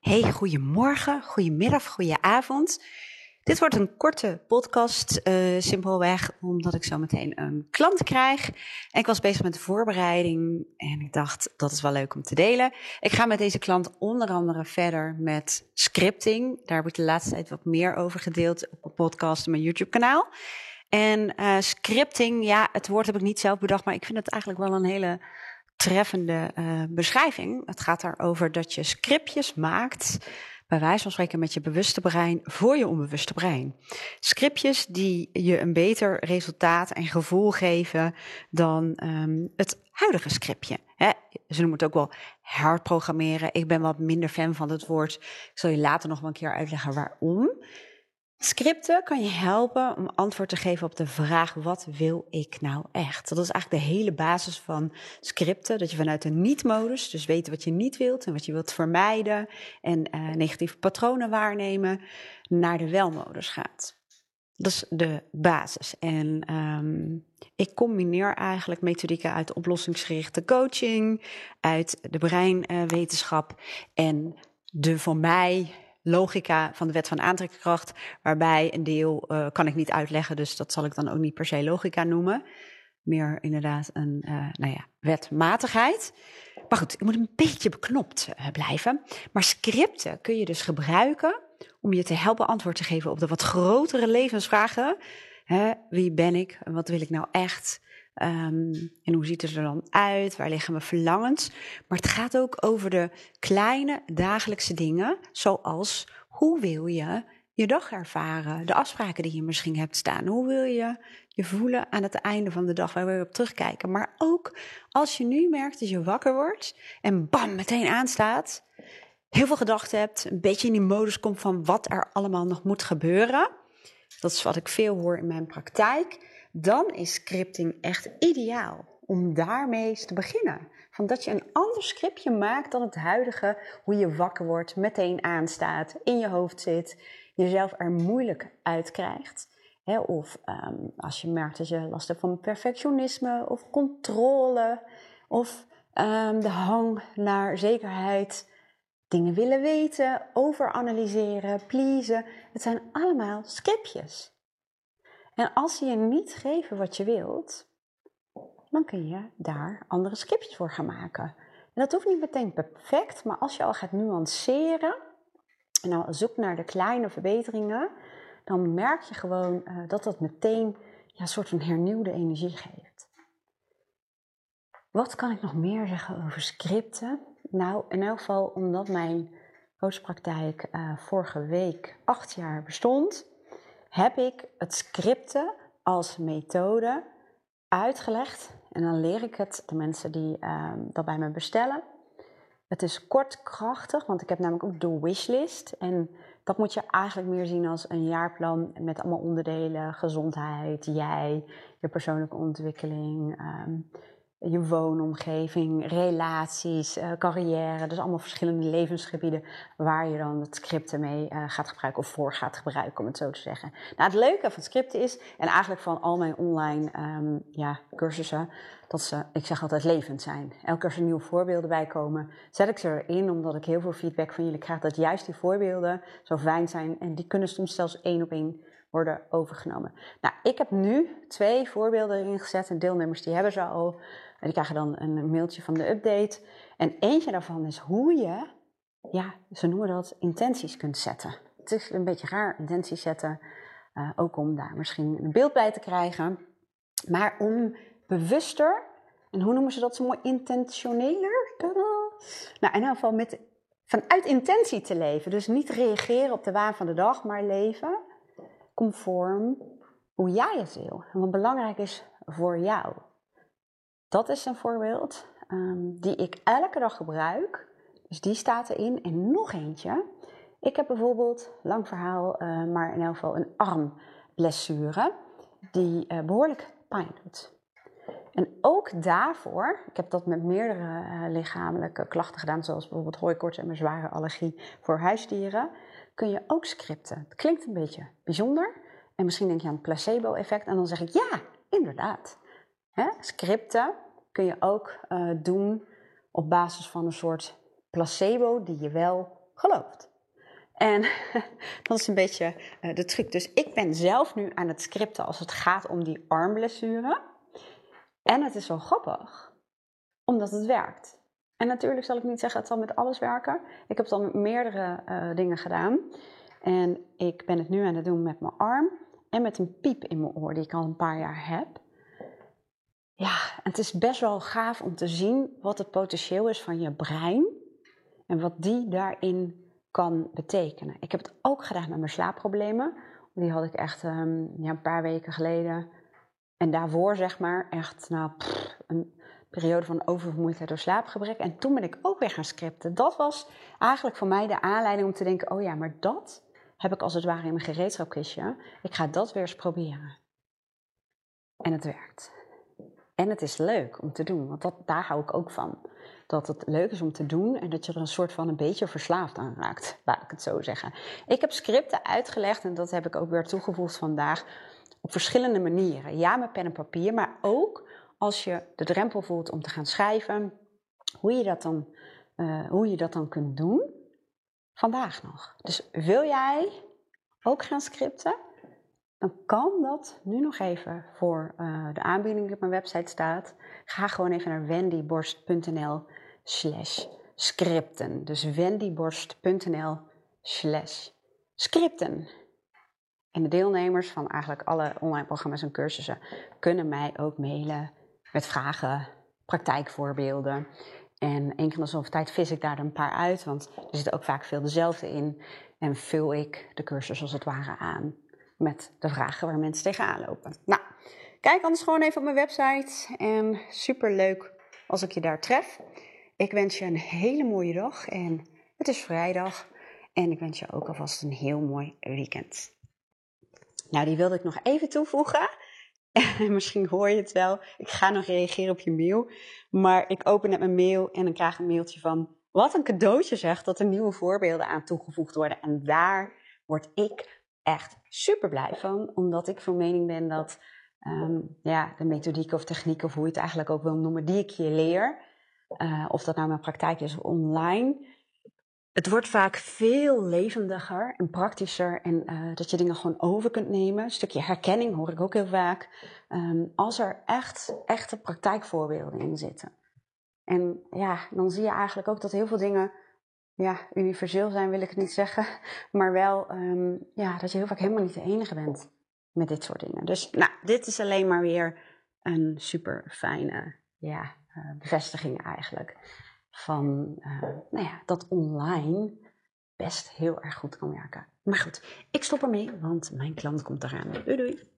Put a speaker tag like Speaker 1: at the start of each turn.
Speaker 1: Hey, goedemorgen, goedemiddag, goedenavond. Dit wordt een korte podcast, simpelweg omdat ik zo meteen een klant krijg. En ik was bezig met de voorbereiding en ik dacht, dat is wel leuk om te delen. Ik ga met deze klant onder andere verder met scripting. Daar heb ik de laatste tijd wat meer over gedeeld op een podcast en mijn YouTube-kanaal. En scripting, ja, het woord heb ik niet zelf bedacht, maar ik vind het eigenlijk wel een hele treffende beschrijving. Het gaat erover dat je scriptjes maakt, bij wijze van spreken met je bewuste brein, voor je onbewuste brein. Scriptjes die je een beter resultaat en gevoel geven dan het huidige scriptje. Hè? Ze noemen het ook wel herprogrammeren. Ik ben wat minder fan van het woord. Ik zal je later nog wel een keer uitleggen waarom. Scripten kan je helpen om antwoord te geven op de vraag: wat wil ik nou echt? Dat is eigenlijk de hele basis van scripten. Dat je vanuit de niet-modus, dus weten wat je niet wilt en wat je wilt vermijden en negatieve patronen waarnemen, naar de wel-modus gaat. Dat is de basis. En ik combineer eigenlijk methodieken uit oplossingsgerichte coaching, uit de breinwetenschap en de voor mij logica van de wet van aantrekkingskracht, waarbij een deel kan ik niet uitleggen, dus dat zal ik dan ook niet per se logica noemen. Meer inderdaad een wetmatigheid. Maar goed, ik moet een beetje beknopt blijven. Maar scripten kun je dus gebruiken om je te helpen antwoord te geven op de wat grotere levensvragen. Wie ben ik? Wat wil ik nou echt? En hoe ziet het er dan uit? Waar liggen mijn verlangens? Maar het gaat ook over de kleine dagelijkse dingen, zoals hoe wil je je dag ervaren? De afspraken die je misschien hebt staan. Hoe wil je je voelen aan het einde van de dag? Waar wil je op terugkijken? Maar ook als je nu merkt dat je wakker wordt en bam, meteen aanstaat, heel veel gedachten hebt, een beetje in die modus komt van wat er allemaal nog moet gebeuren. Dat is wat ik veel hoor in mijn praktijk. Dan is scripting echt ideaal om daarmee eens te beginnen. Van dat je een ander scriptje maakt dan het huidige, hoe je wakker wordt, meteen aanstaat, in je hoofd zit, jezelf er moeilijk uit krijgt. Of als je merkt dat je last hebt van perfectionisme of controle of de hang naar zekerheid, dingen willen weten, overanalyseren, pleasen. Het zijn allemaal scriptjes. En als ze je niet geven wat je wilt, dan kun je daar andere scriptjes voor gaan maken. En dat hoeft niet meteen perfect, maar als je al gaat nuanceren en al zoekt naar de kleine verbeteringen, dan merk je gewoon dat dat meteen een soort van hernieuwde energie geeft. Wat kan ik nog meer zeggen over scripten? Nou, in elk geval omdat mijn coachpraktijk vorige week 8 jaar bestond, heb ik het scripten als methode uitgelegd. En dan leer ik het de mensen die dat bij me bestellen. Het is kort, krachtig, want ik heb namelijk ook de wishlist. En dat moet je eigenlijk meer zien als een jaarplan met allemaal onderdelen. Gezondheid, jij, je persoonlijke ontwikkeling, je woonomgeving, relaties, carrière. Dus allemaal verschillende levensgebieden waar je dan het scripten mee gaat gebruiken of voor gaat gebruiken, om het zo te zeggen. Nou, het leuke van scripten is, en eigenlijk van al mijn online cursussen, dat ze, ik zeg altijd, levend zijn. Elke keer als er nieuwe voorbeelden bij komen, zet ik ze erin, omdat ik heel veel feedback van jullie krijg dat juist die voorbeelden zo fijn zijn. En die kunnen soms zelfs 1 op 1 worden overgenomen. Nou, ik heb nu 2 voorbeelden erin gezet en deelnemers die hebben ze al. En die krijgen dan een mailtje van de update. En eentje daarvan is hoe je, ze noemen dat, intenties kunt zetten. Het is een beetje raar, intenties zetten. Ook om daar misschien een beeld bij te krijgen. Maar om bewuster, en hoe noemen ze dat zo mooi, intentioneler? Nou, in ieder geval vanuit intentie te leven. Dus niet reageren op de waan van de dag, maar leven conform hoe jij het wil. En wat belangrijk is voor jou. Dat is een voorbeeld die ik elke dag gebruik. Dus die staat erin. En nog eentje. Ik heb bijvoorbeeld, lang verhaal, maar in elk geval een armblessure die behoorlijk pijn doet. En ook daarvoor, ik heb dat met meerdere lichamelijke klachten gedaan, zoals bijvoorbeeld hooikoorts en mijn zware allergie voor huisdieren, kun je ook scripten. Het klinkt een beetje bijzonder en misschien denk je aan het placebo-effect en dan zeg ik ja, inderdaad. Scripten kun je ook doen op basis van een soort placebo die je wel gelooft. En dat is een beetje de truc. Dus ik ben zelf nu aan het scripten als het gaat om die armblessure. En het is wel grappig, omdat het werkt. En natuurlijk zal ik niet zeggen, het zal met alles werken. Ik heb het al met meerdere dingen gedaan. En ik ben het nu aan het doen met mijn arm en met een piep in mijn oor die ik al een paar jaar heb. Ja, het is best wel gaaf om te zien wat het potentieel is van je brein en wat die daarin kan betekenen. Ik heb het ook gedaan met mijn slaapproblemen. Die had ik echt een paar weken geleden. En daarvoor zeg maar echt een periode van oververmoeidheid door slaapgebrek. En toen ben ik ook weer gaan scripten. Dat was eigenlijk voor mij de aanleiding om te denken, oh ja, maar dat heb ik als het ware in mijn gereedschapkistje. Ik ga dat weer eens proberen. En het werkt. En het is leuk om te doen, want daar hou ik ook van. Dat het leuk is om te doen en dat je er een soort van een beetje verslaafd aan raakt, laat ik het zo zeggen. Ik heb scripten uitgelegd en dat heb ik ook weer toegevoegd vandaag op verschillende manieren. Ja, met pen en papier, maar ook als je de drempel voelt om te gaan schrijven, hoe je dat dan kunt doen, vandaag nog. Dus wil jij ook gaan scripten? Dan kan dat nu nog even voor de aanbieding die op mijn website staat. Ga gewoon even naar wendyborst.nl/scripten. Dus wendyborst.nl/scripten. En de deelnemers van eigenlijk alle online programma's en cursussen kunnen mij ook mailen met vragen, praktijkvoorbeelden. En één keer in de zoveel tijd vis ik daar een paar uit, want er zit ook vaak veel dezelfde in. En vul ik de cursus als het ware aan met de vragen waar mensen tegenaan lopen. Nou, kijk anders gewoon even op mijn website. En super leuk als ik je daar tref. Ik wens je een hele mooie dag. En het is vrijdag. En ik wens je ook alvast een heel mooi weekend. Nou, die wilde ik nog even toevoegen. Misschien hoor je het wel. Ik ga nog reageren op je mail. Maar ik open net mijn mail en dan krijg ik een mailtje van... Wat een cadeautje zegt dat er nieuwe voorbeelden aan toegevoegd worden. En daar word ik echt super blij van. Omdat ik van mening ben dat de methodiek of techniek, of hoe je het eigenlijk ook wil noemen, die ik je leer. Of dat nou mijn praktijk is of online. Het wordt vaak veel levendiger en praktischer. En dat je dingen gewoon over kunt nemen. Een stukje herkenning hoor ik ook heel vaak. Als er echte praktijkvoorbeelden in zitten. En ja, dan zie je eigenlijk ook dat heel veel dingen universeel zijn, wil ik het niet zeggen. Maar wel dat je heel vaak helemaal niet de enige bent met dit soort dingen. Dus dit is alleen maar weer een super fijne bevestiging eigenlijk. Van dat online best heel erg goed kan werken. Maar goed, ik stop ermee, want mijn klant komt eraan. Doei doei!